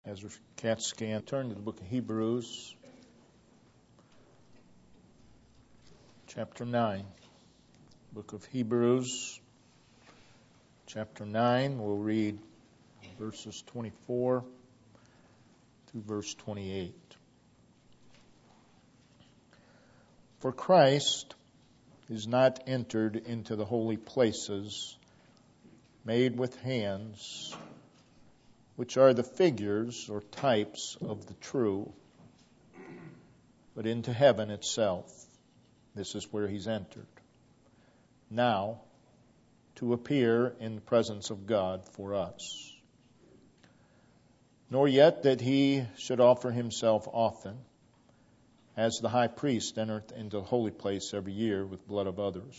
As we CAT scan, turn to the book of Hebrews, chapter 9. Book of Hebrews, chapter 9. We'll read verses 24 through verse 28. For Christ is not entered into the holy places made with hands, which are the figures or types of the true, but into heaven itself. This is where he's entered. Now, to appear in the presence of God for us. Nor yet that he should offer himself often, as the high priest entereth into the holy place every year with blood of others.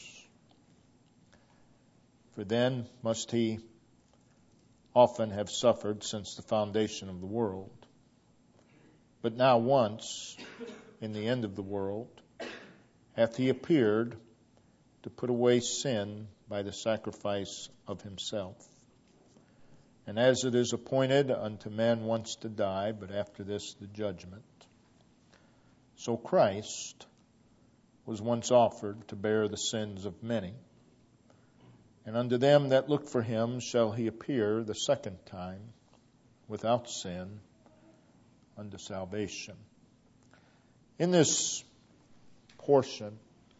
For then must he often have suffered since the foundation of the world. But now once, in the end of the world, hath he appeared to put away sin by the sacrifice of himself. And as it is appointed unto man once to die, but after this the judgment, so Christ was once offered to bear the sins of many. And unto them that look for him shall he appear the second time without sin unto salvation. In this portion,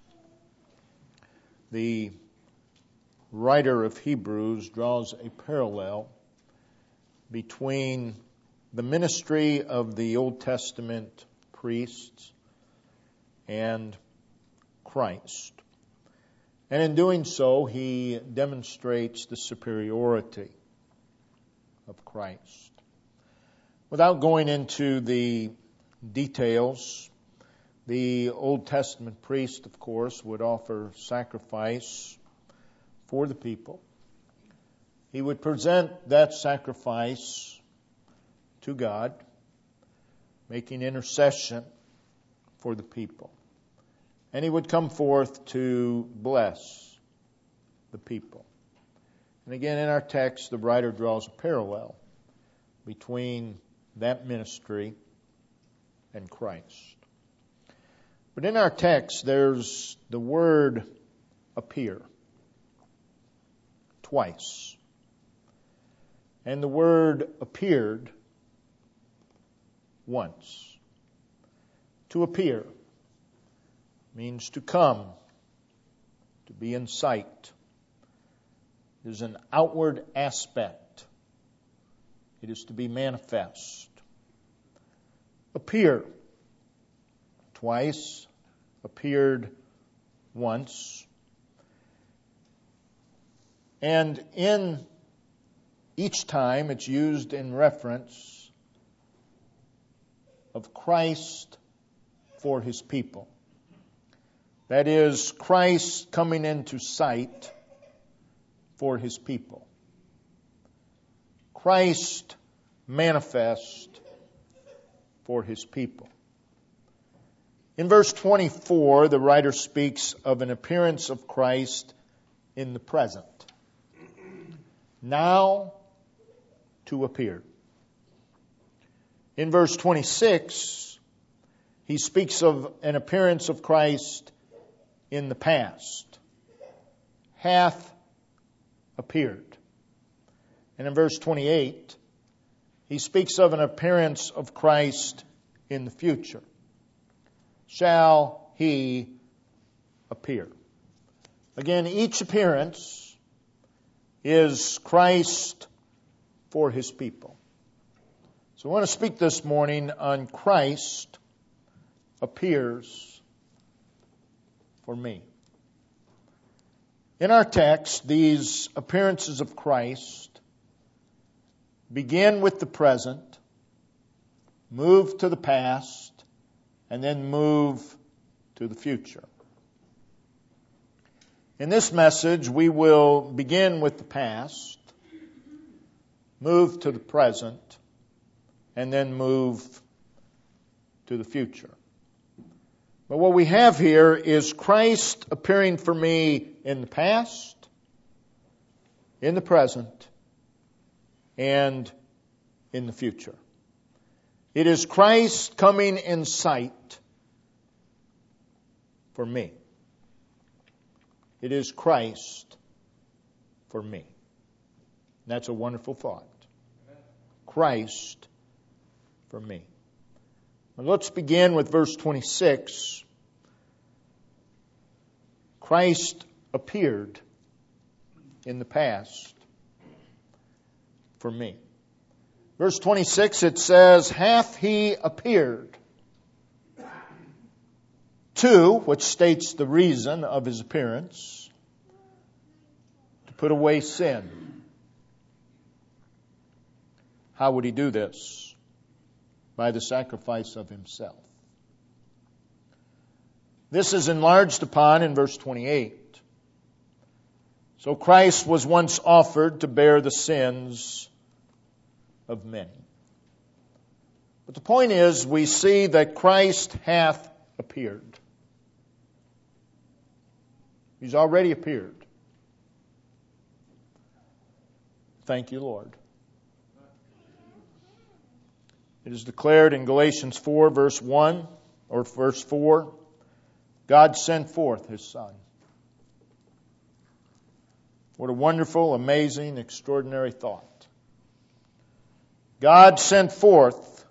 the writer of Hebrews draws a parallel between the ministry of the Old Testament priests and Christ. And in doing so, he demonstrates the superiority of Christ. Without going into the details, the Old Testament priest, of course, would offer sacrifice for the people. He would present that sacrifice to God, making intercession for the people. And he would come forth to bless the people. And again, in our text, the writer draws a parallel between that ministry and Christ. But in our text, there's the word appear twice. And the word appeared once. To appear means to come, to be in sight. It is an outward aspect. It is to be manifest. Appear twice, appeared once. And in each time it's used in reference of Christ for his people. That is, Christ coming into sight for his people. Christ manifest for his people. In verse 24, the writer speaks of an appearance of Christ in the present. Now to appear. In verse 26, he speaks of an appearance of Christ in the past. Hath appeared. And in verse 28, he speaks of an appearance of Christ in the future. Shall he appear? Again, each appearance is Christ for his people. So I want to speak this morning on Christ appears for me. In our text, these appearances of Christ begin with the present, move to the past, and then move to the future. In this message, we will begin with the past, move to the present, and then move to the future. But what we have here is Christ appearing for me in the past, in the present, and in the future. It is Christ coming in sight for me. It is Christ for me. That's a wonderful thought. Christ for me. Well, let's begin with verse 26. Christ appeared in the past for me. Verse 26, it says, hath he appeared to, which states the reason of his appearance, to put away sin. How would he do this? By the sacrifice of himself. This is enlarged upon in verse 28. So Christ was once offered to bear the sins of many. But the point is, we see that Christ hath appeared. He's already appeared. Thank you, Lord. It is declared in Galatians 4, verse 1, or verse 4, God sent forth His Son. What a wonderful, amazing, extraordinary thought. God sent forth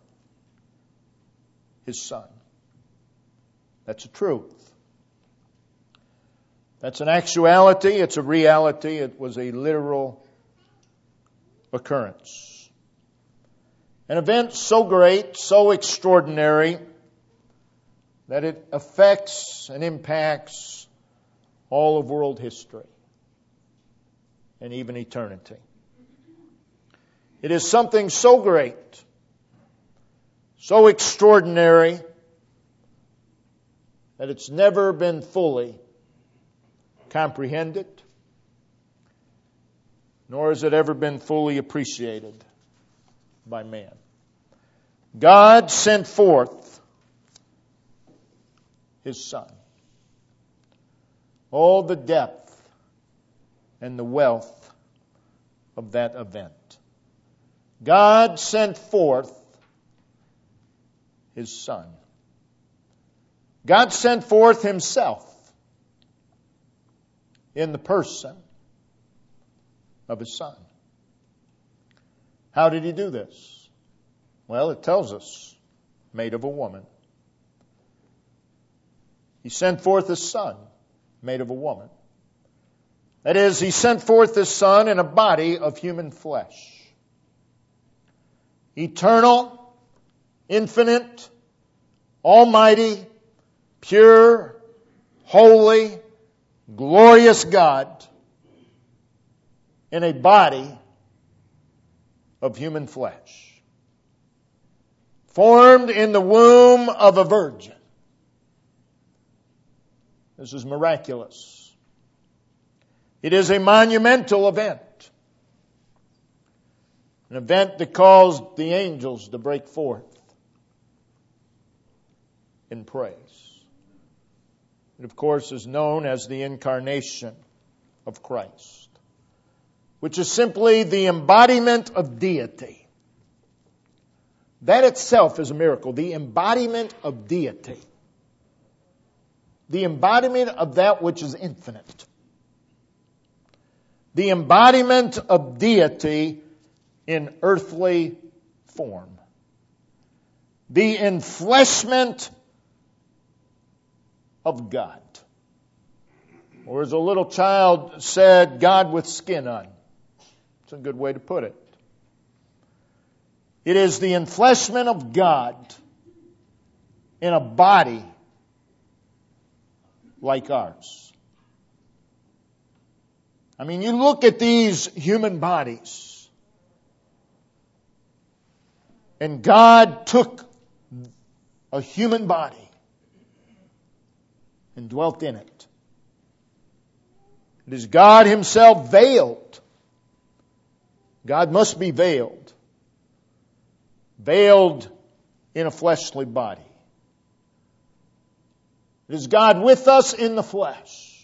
His Son. That's a truth. That's an actuality. It's a reality. It was a literal occurrence. An event so great, so extraordinary, that it affects and impacts all of world history and even eternity. It is something so great, so extraordinary, that it's never been fully comprehended, nor has it ever been fully appreciated by man. God sent forth His Son. All the depth and the wealth of that event. God sent forth His Son. God sent forth Himself in the person of His Son. How did He do this? Well, it tells us, made of a woman. He sent forth His Son, made of a woman. That is, He sent forth His Son in a body of human flesh. Eternal, infinite, almighty, pure, holy, glorious God in a body of human flesh. Formed in the womb of a virgin. This is miraculous. It is a monumental event. An event that caused the angels to break forth in praise. It, of course, is known as the incarnation of Christ, which is simply the embodiment of deity. That itself is a miracle. The embodiment of deity. The embodiment of that which is infinite. The embodiment of deity in earthly form. The enfleshment of God. Or as a little child said, God with skin on. It's a good way to put it. It is the enfleshment of God in a body like ours. I mean, you look at these human bodies, and God took a human body and dwelt in it. It is God Himself veiled. God must be veiled. Veiled in a fleshly body. It is God with us in the flesh.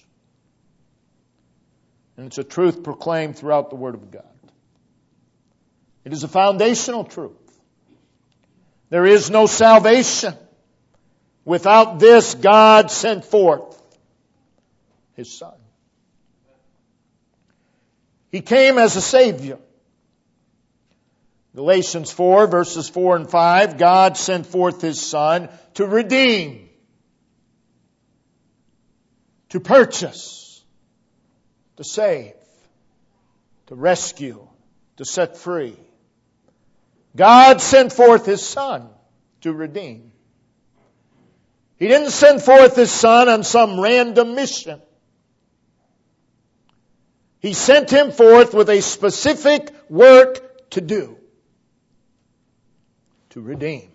And it's a truth proclaimed throughout the Word of God. It is a foundational truth. There is no salvation without this. God sent forth His Son. He came as a Savior. Galatians 4, verses 4 and 5, God sent forth His Son to redeem, to purchase, to save, to rescue, to set free. God sent forth His Son to redeem. He didn't send forth His Son on some random mission. He sent Him forth with a specific work to do. To redeem.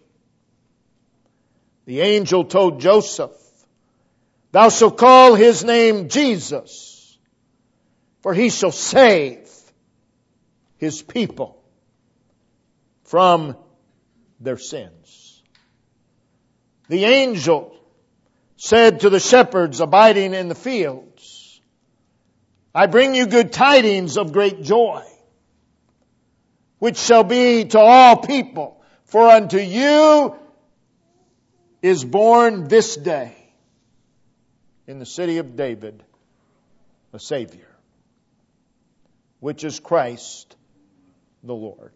The angel told Joseph, "Thou shalt call his name Jesus, for he shall save his people from their sins." The angel said to the shepherds abiding in the fields, "I bring you good tidings of great joy, which shall be to all people. For unto you is born this day in the city of David a Savior, which is Christ the Lord."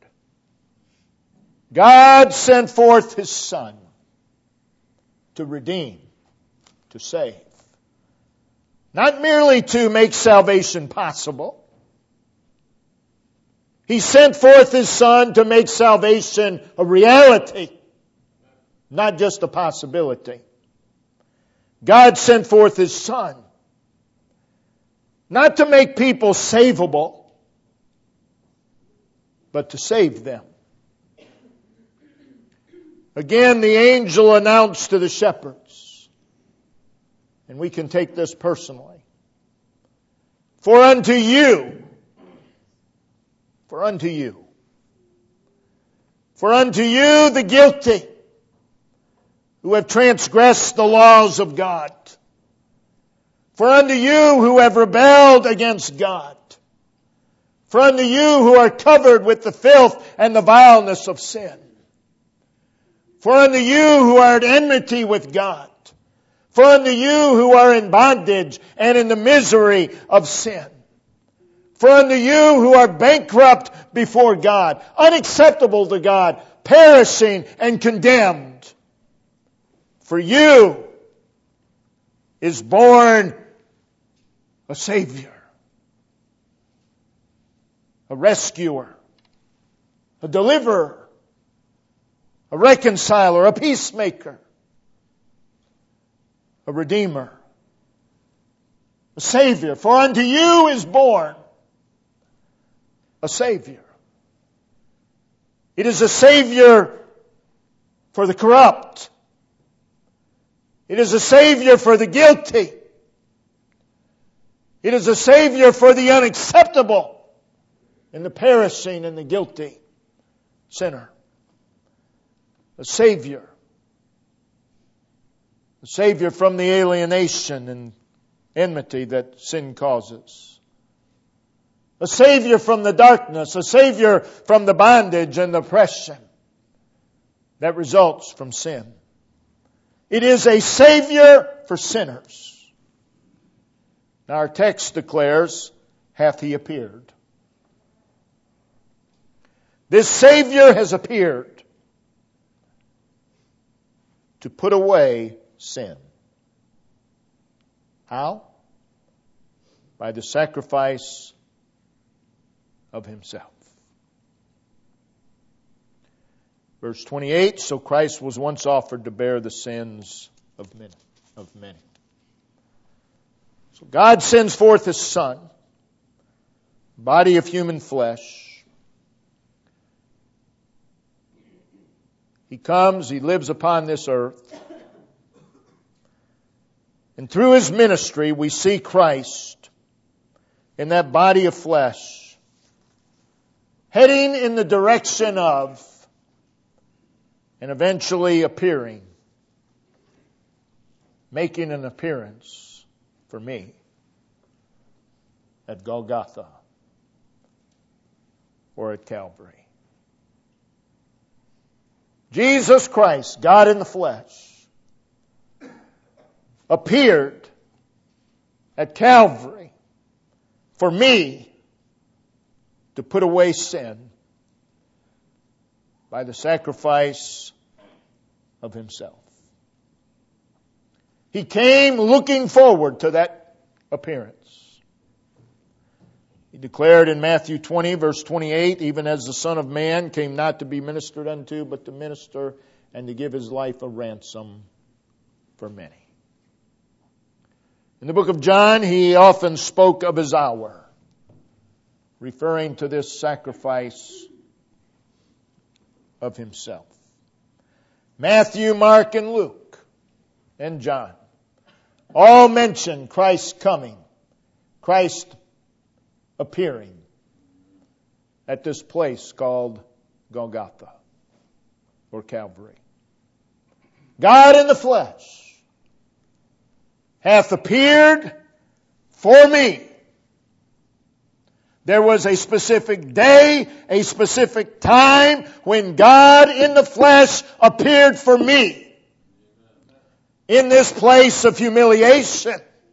God sent forth His Son to redeem, to save. Not merely to make salvation possible. He sent forth His Son to make salvation a reality, not just a possibility. God sent forth His Son not to make people savable, but to save them. Again, the angel announced to the shepherds, and we can take this personally, For unto you the guilty who have transgressed the laws of God. For unto you who have rebelled against God. For unto you who are covered with the filth and the vileness of sin. For unto you who are at enmity with God. For unto you who are in bondage and in the misery of sin. For unto you who are bankrupt before God, unacceptable to God, perishing and condemned. For you is born a Savior, a rescuer, a deliverer, a reconciler, a peacemaker, a redeemer, a Savior. For unto you is born a Savior. It is a Savior for the corrupt. It is a Savior for the guilty. It is a Savior for the unacceptable and the perishing and the guilty sinner. A Savior. A Savior from the alienation and enmity that sin causes. A Savior from the darkness. A Savior from the bondage and the oppression that results from sin. It is a Savior for sinners. Now our text declares, hath He appeared. This Savior has appeared to put away sin. How? By the sacrifice of Himself. Verse 28, so Christ was once offered to bear the sins of many. So God sends forth His Son, body of human flesh. He comes, He lives upon this earth. And through His ministry, we see Christ in that body of flesh, heading in the direction of and eventually appearing, making an appearance for me at Golgotha or at Calvary. Jesus Christ, God in the flesh, appeared at Calvary for me to put away sin by the sacrifice of Himself. He came looking forward to that appearance. He declared in Matthew 20, verse 28, even as the Son of Man came not to be ministered unto, but to minister and to give His life a ransom for many. In the book of John, He often spoke of His hour, referring to this sacrifice of Himself. Matthew, Mark, and Luke, and John all mention Christ's coming, Christ appearing at this place called Golgotha or Calvary. God in the flesh hath appeared for me. There was a specific day, a specific time when God in the flesh appeared for me. In this place of humiliation,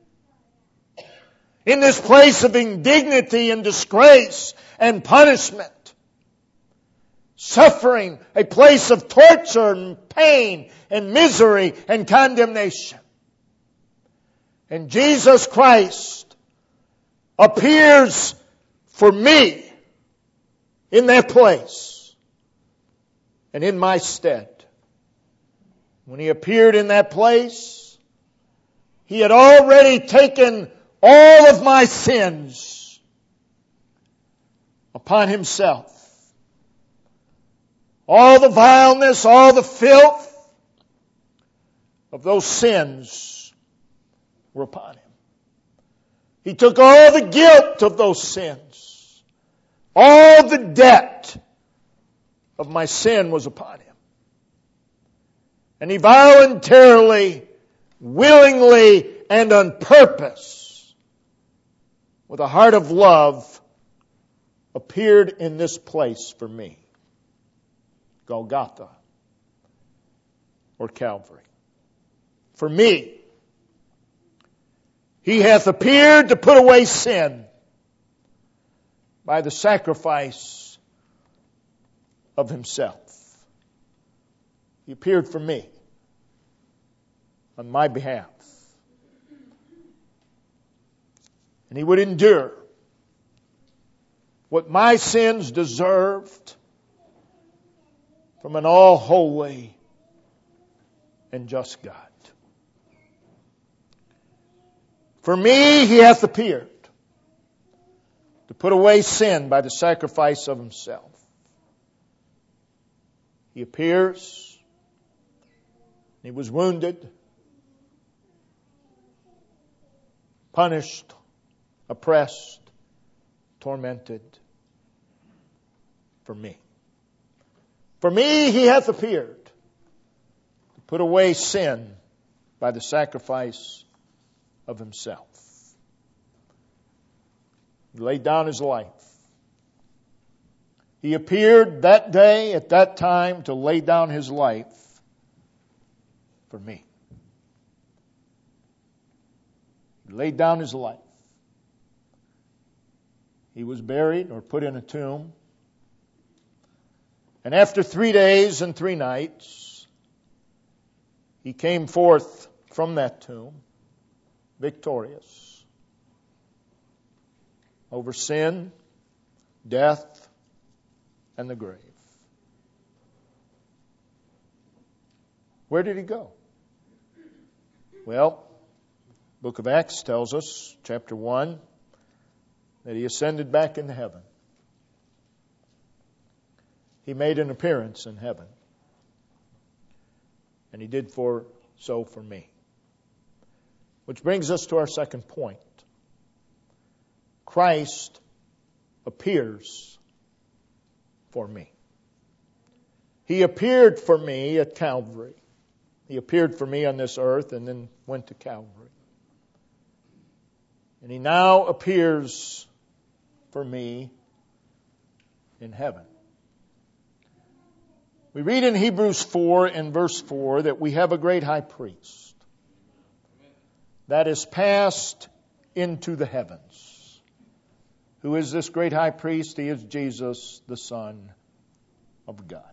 in this place of indignity and disgrace and punishment, suffering, a place of torture and pain and misery and condemnation. And Jesus Christ appears for me in that place and in my stead. When He appeared in that place, He had already taken all of my sins upon Himself. All the vileness, all the filth of those sins were upon Him. He took all the guilt of those sins. All the debt of my sin was upon Him. And He voluntarily, willingly, and on purpose, with a heart of love, appeared in this place for me. Golgotha or Calvary. For me. He hath appeared to put away sin by the sacrifice of Himself. He appeared for me on my behalf. And He would endure what my sins deserved from an all-holy and just God. For me, He hath appeared to put away sin by the sacrifice of Himself. He appears. He was wounded, punished, oppressed, tormented for me. For me, He hath appeared to put away sin by the sacrifice of Himself. He laid down His life. He appeared that day, at that time, to lay down His life for me. He laid down His life. He was buried or put in a tomb. And after 3 days and 3 nights, He came forth from that tomb, victorious over sin, death, and the grave. Where did He go? Well, the book of Acts tells us, chapter 1, that He ascended back into heaven. He made an appearance in heaven. And He did so for me. Which brings us to our second point. Christ appears for me. He appeared for me at Calvary. He appeared for me on this earth and then went to Calvary. And He now appears for me in heaven. We read in Hebrews 4 and verse 4 that we have a great high priest that is passed into the heavens. Who is this great high priest? He is Jesus, the Son of God.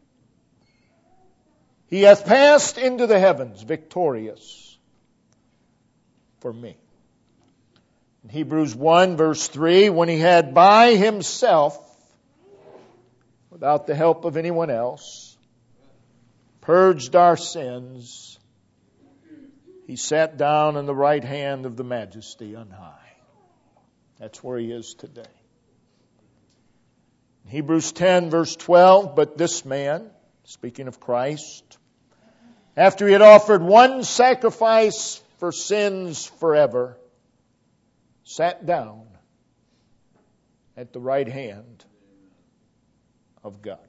He hath passed into the heavens victorious for me. In Hebrews 1 verse 3, when he had by himself, without the help of anyone else, purged our sins, he sat down on the right hand of the Majesty on high. That's where he is today. In Hebrews 10 verse 12, but this man, speaking of Christ, after he had offered one sacrifice for sins forever, sat down at the right hand of God.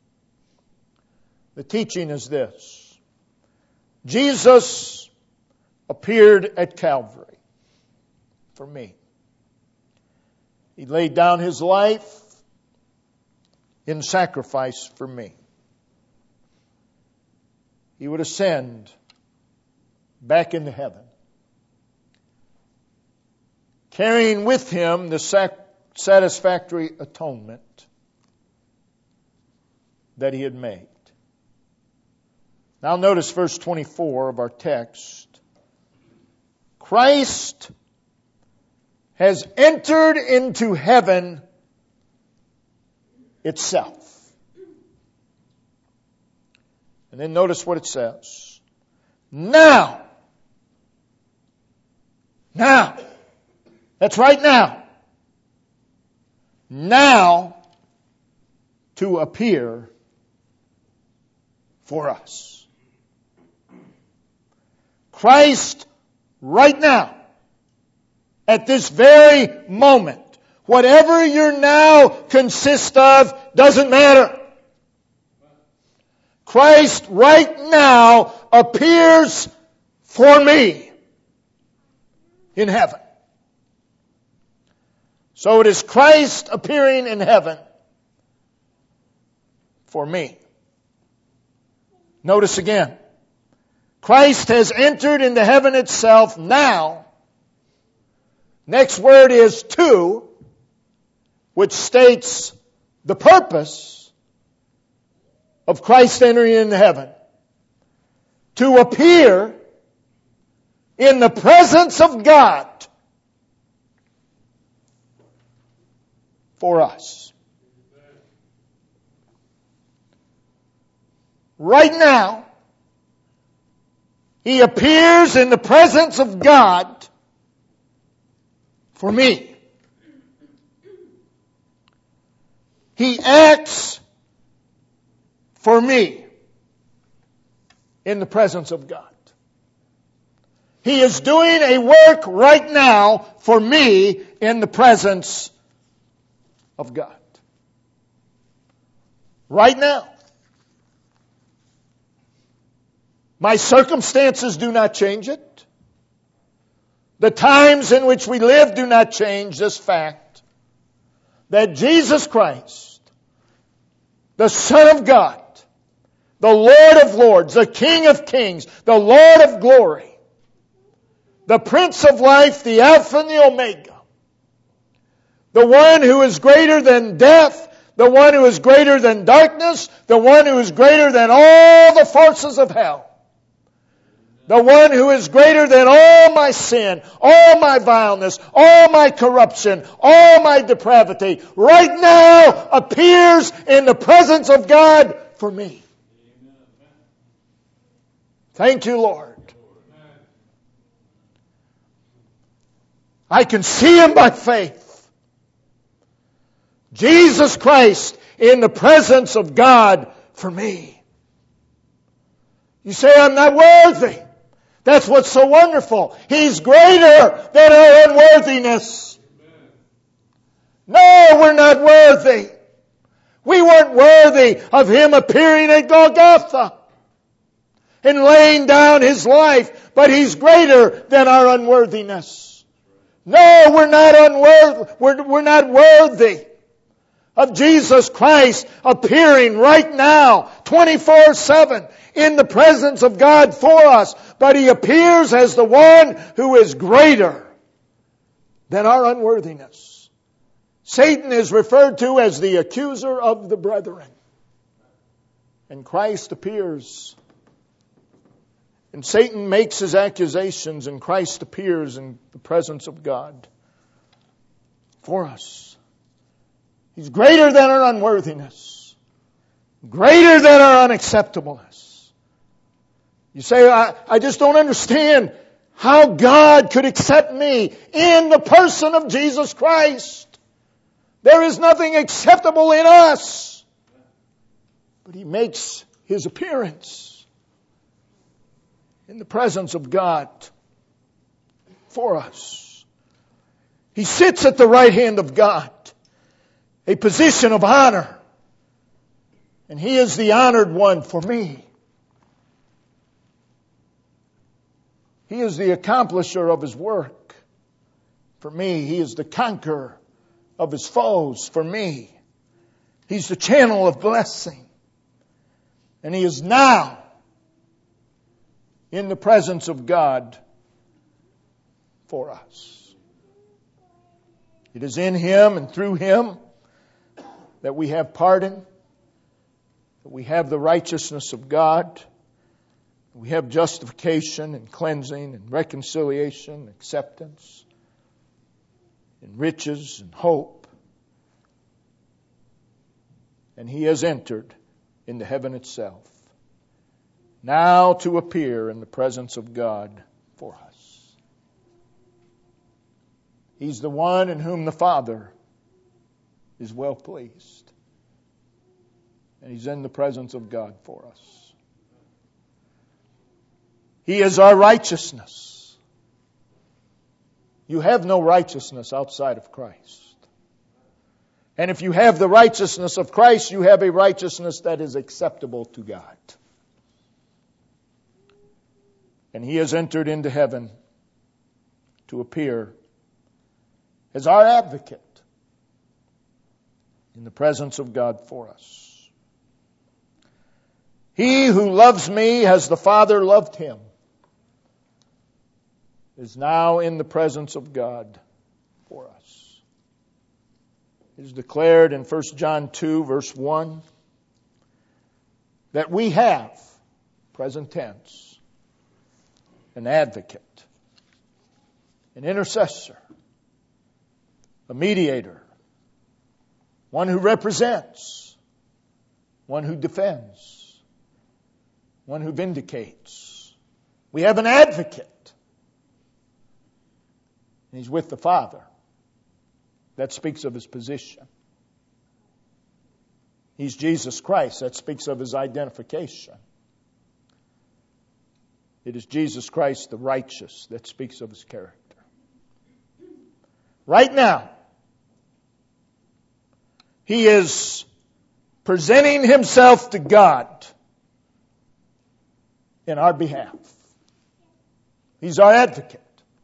The teaching is this: Jesus appeared at Calvary for me. He laid down his life in sacrifice for me. He would ascend back into heaven, carrying with him the satisfactory atonement that he had made. Now notice verse 24 of our text. Christ has entered into heaven itself. And then notice what it says. Now. That's right now. Now to appear for us. Christ right now, at this very moment, whatever your now consists of doesn't matter. Christ right now appears for me in heaven. So it is Christ appearing in heaven for me. Notice again. Christ has entered into heaven itself now. Next word is to, which states the purpose of Christ entering into heaven. To appear in the presence of God for us. Right now, he appears in the presence of God for me. He acts for me in the presence of God. He is doing a work right now for me in the presence of God. Right now. My circumstances do not change it. The times in which we live do not change this fact that Jesus Christ, the Son of God, the Lord of Lords, the King of Kings, the Lord of Glory, the Prince of Life, the Alpha and the Omega, the one who is greater than death, the one who is greater than darkness, the one who is greater than all the forces of hell, the one who is greater than all my sin, all my vileness, all my corruption, all my depravity, right now appears in the presence of God for me. Thank you, Lord. I can see Him by faith. Jesus Christ in the presence of God for me. You say, I'm not worthy. That's what's so wonderful. He's greater than our unworthiness. No, we're not worthy. We weren't worthy of Him appearing at Golgotha and laying down His life, but He's greater than our unworthiness. No, we're not worthy. of Jesus Christ appearing right now, 24/7, in the presence of God for us. But He appears as the one who is greater than our unworthiness. Satan is referred to as the accuser of the brethren. And Christ appears. And Satan makes his accusations, and Christ appears in the presence of God for us. He's greater than our unworthiness. Greater than our unacceptableness. You say, I just don't understand how God could accept me in the person of Jesus Christ. There is nothing acceptable in us. But He makes His appearance in the presence of God for us. He sits at the right hand of God, a position of honor. And He is the honored one for me. He is the accomplisher of His work for me. He is the conqueror of His foes for me. He's the channel of blessing. And He is now in the presence of God for us. It is in Him and through Him that we have pardon, that we have the righteousness of God, we have justification and cleansing and reconciliation, and acceptance, and riches and hope. And He has entered into heaven itself, now to appear in the presence of God for us. He's the one in whom the Father is well pleased. And He's in the presence of God for us. He is our righteousness. You have no righteousness outside of Christ. And if you have the righteousness of Christ, you have a righteousness that is acceptable to God. And He has entered into heaven to appear as our advocate in the presence of God for us. He who loves me as the Father loved Him is now in the presence of God for us. It is declared in 1 John 2 verse 1 that we have, present tense, an advocate, an intercessor, a mediator, one who represents, one who defends, one who vindicates. We have an advocate. And He's with the Father. That speaks of His position. He's Jesus Christ. That speaks of His identification. It is Jesus Christ the righteous. That speaks of His character. Right now, He is presenting Himself to God in our behalf. He's our advocate,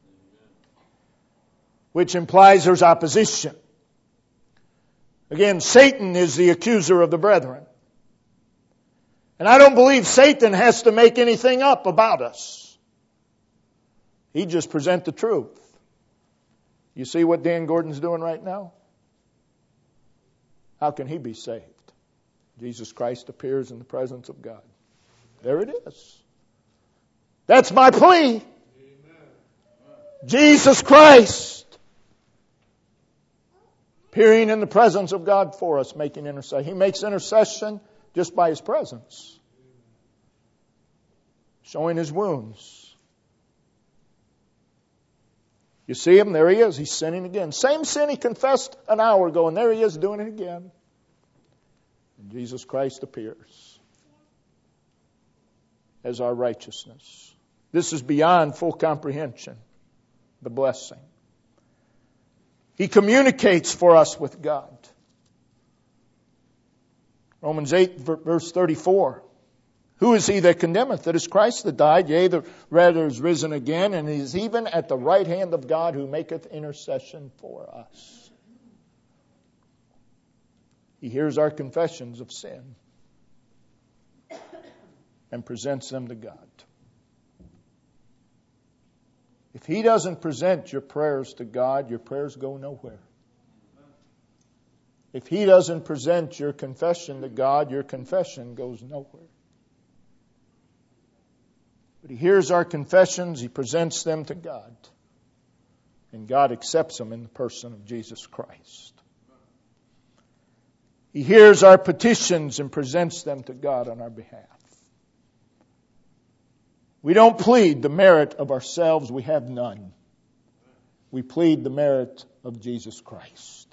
which implies there's opposition. Again, Satan is the accuser of the brethren. And I don't believe Satan has to make anything up about us. He just presents the truth. You see what Dan Gordon's doing right now? How can he be saved? Jesus Christ appears in the presence of God. There it is. That's my plea. Amen. Jesus Christ appearing in the presence of God for us, making intercession. He makes intercession just by His presence, showing His wounds. You see Him? There He is. He's sinning again. Same sin He confessed an hour ago, and there He is doing it again. And Jesus Christ appears as our righteousness. This is beyond full comprehension, the blessing. He communicates for us with God. Romans 8, verse 34. Who is He that condemneth? It is Christ that died, yea, that rather is risen again, and is even at the right hand of God, who maketh intercession for us. He hears our confessions of sin and presents them to God. If He doesn't present your prayers to God, your prayers go nowhere. If He doesn't present your confession to God, your confession goes nowhere. But He hears our confessions, He presents them to God. And God accepts them in the person of Jesus Christ. He hears our petitions and presents them to God on our behalf. We don't plead the merit of ourselves. We have none. We plead the merit of Jesus Christ.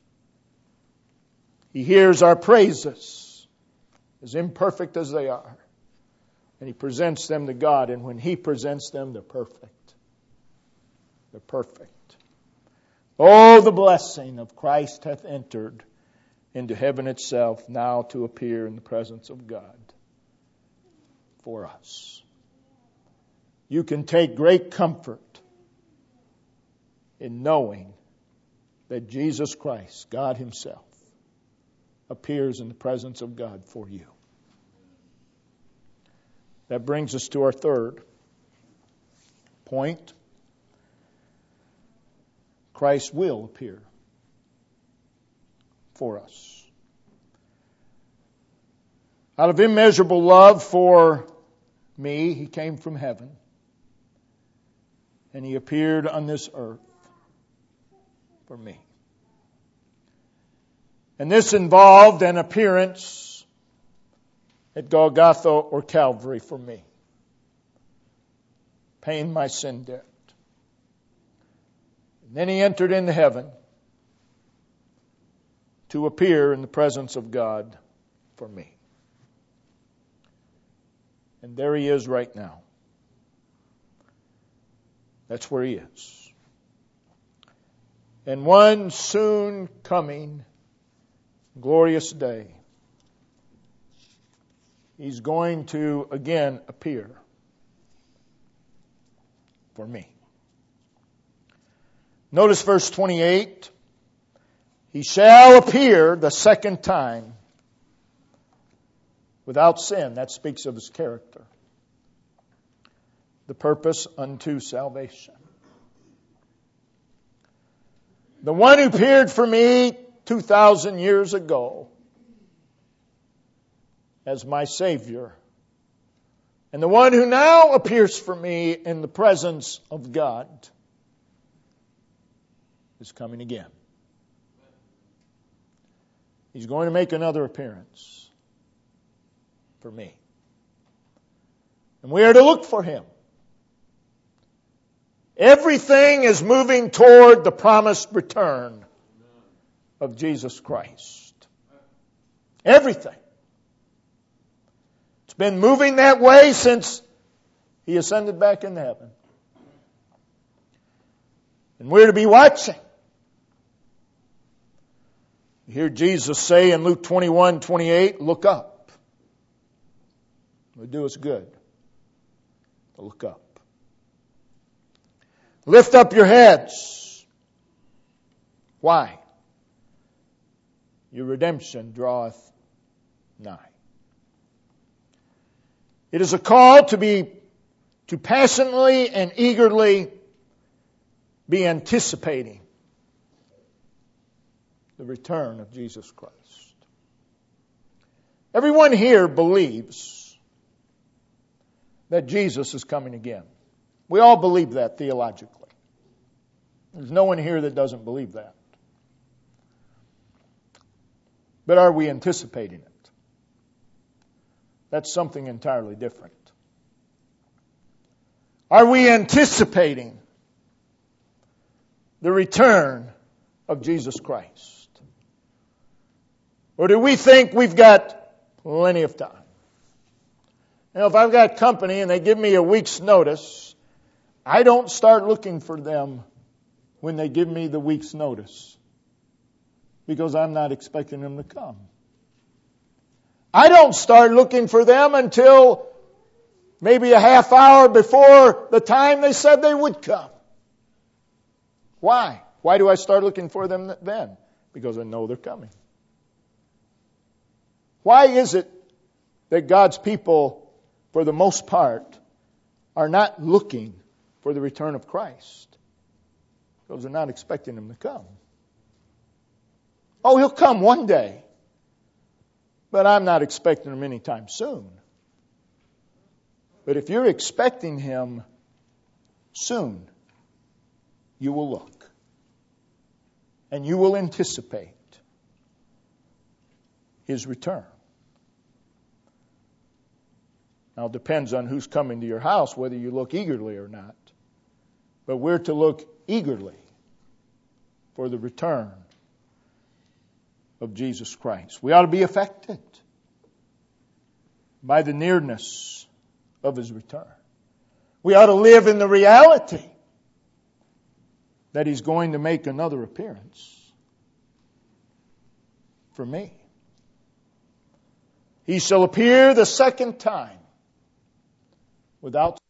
He hears our praises, as imperfect as they are. And He presents them to God. And when He presents them, they're perfect. They're perfect. Oh, the blessing of Christ hath entered into heaven itself, now to appear in the presence of God for us. You can take great comfort in knowing that Jesus Christ, God Himself, appears in the presence of God for you. That brings us to our third point. Christ will appear for us. Out of immeasurable love for me, He came from heaven. And He appeared on this earth for me. And this involved an appearance at Golgotha or Calvary for me, paying my sin debt. And then He entered into heaven to appear in the presence of God for me. And there He is right now. That's where He is. And one soon coming glorious day, He's going to again appear for me. Notice verse 28. He shall appear the second time without sin. That speaks of His character. The purpose unto salvation. The one who appeared for me 2,000 years ago as my Savior, and the one who now appears for me in the presence of God is coming again. He's going to make another appearance for me. And we are to look for Him. Everything is moving toward the promised return of Jesus Christ. Everything. It's been moving that way since He ascended back into heaven. And we're to be watching. You hear Jesus say in Luke 21:28, look up. It would do us good to look up. Lift up your heads. Why? Your redemption draweth nigh. It is a call to passionately and eagerly be anticipating the return of Jesus Christ. Everyone here believes that Jesus is coming again. We all believe that theologically. There's no one here that doesn't believe that. But are we anticipating it? That's something entirely different. Are we anticipating the return of Jesus Christ? Or do we think we've got plenty of time? You know, if I've got company and they give me a week's notice, I don't start looking for them when they give me the week's notice, because I'm not expecting them to come. I don't start looking for them until maybe a half hour before the time they said they would come. Why? Why do I start looking for them then? Because I know they're coming. Why is it that God's people, for the most part, are not looking for the return of Christ? Because they're not expecting Him to come. Oh, He'll come one day. But I'm not expecting Him anytime soon. But if you're expecting Him soon, you will look. And you will anticipate His return. Now, it depends on who's coming to your house, whether you look eagerly or not. But we're to look eagerly for the return of Jesus Christ. We ought to be affected by the nearness of His return. We ought to live in the reality that He's going to make another appearance for me. He shall appear the second time without